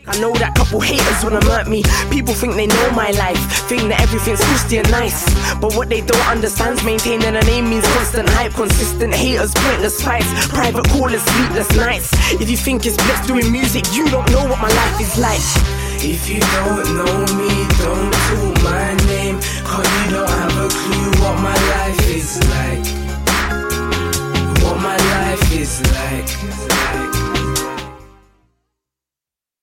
I know that couple haters wanna murk me. People think they know my life, think that everything's twisty and nice. But what they don't understand's maintaining a name means constant hype. Consistent haters, pointless fights, private callers, sleepless nights. If you think it's blessed doing music, you don't know what my life is like. If you don't know me, don't call my name, 'cause you don't have a clue what my life is